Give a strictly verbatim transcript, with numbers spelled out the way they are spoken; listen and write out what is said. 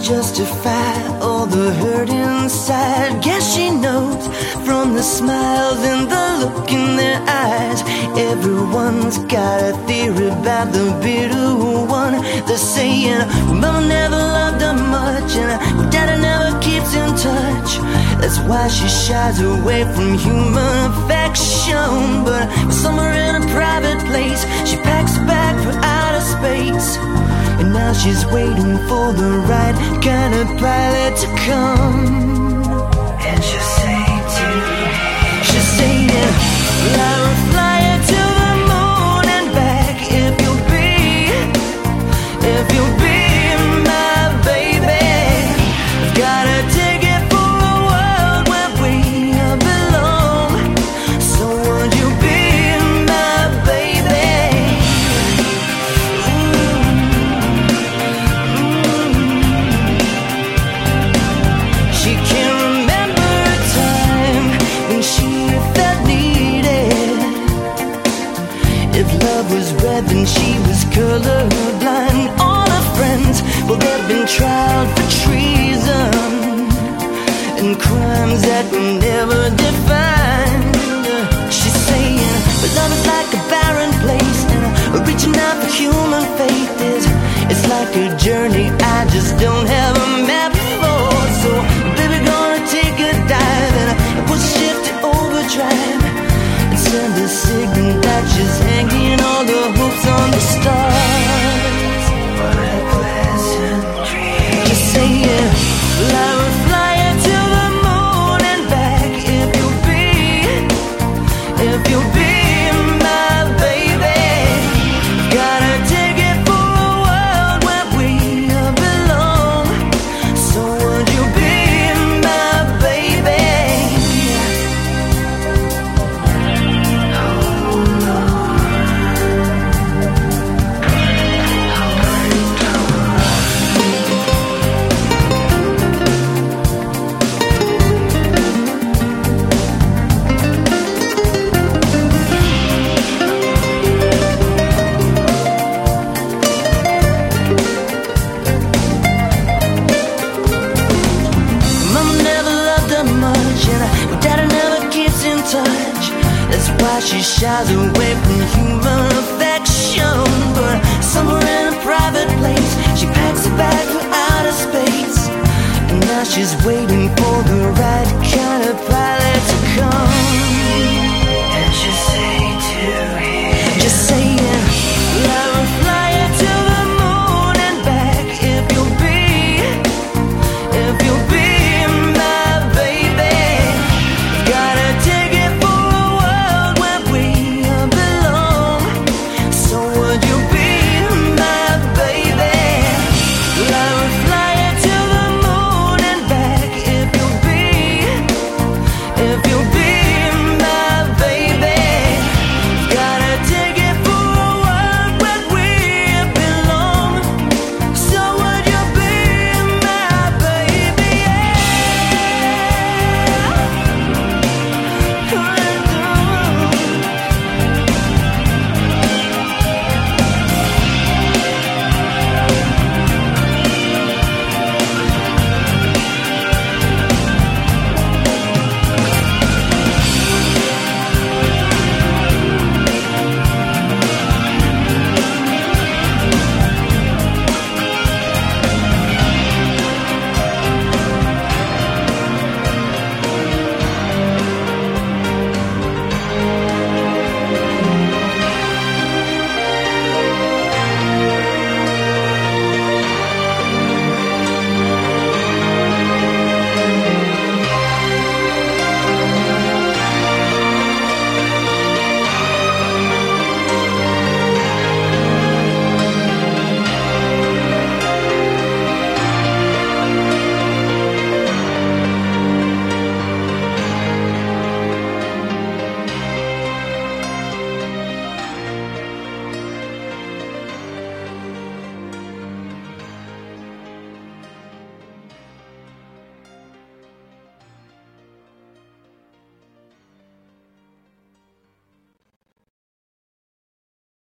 justify all the hurt inside. Guess she knows from the smiles and the look in their eyes. Everyone's got a theory about the bitter one. They're saying, well, mama never loved her much, and well, daddy never keeps in touch. That's why she shies away from human affection. But somewhere in a private place, she packs a bag for outer space. And now she's waiting for the right kind of pilot to come. And she'll say to me, she'll say, yeah, well, I will fly you to the moon and back if you'll be, if you'll be my baby. I've got a ticket for a world where we belong. So would you be my baby? She can't remember a time when she felt needed. If love was red, then she was colorblind. All her friends, well, they've been tried for treason and crimes that were never defined. She's saying, but love is like a barren place, and reaching out for human faith is, it's like a journey I just don't have a map for. So baby, gonna take a dive and put ship to overdrive and send a signal that she's hanging all the hopes on the stars. What a pleasant dream. Just say yeah, well, I will fly you to the moon and back if you'll be, if you'll be my baby. Got a ticket for a world where we belong. So would you be my baby? Mama never loved her much, and her daddy never keeps in touch. That's why she shies away from human affection. But somewhere in a private place, she packs a bag for outer space. And now she's waiting for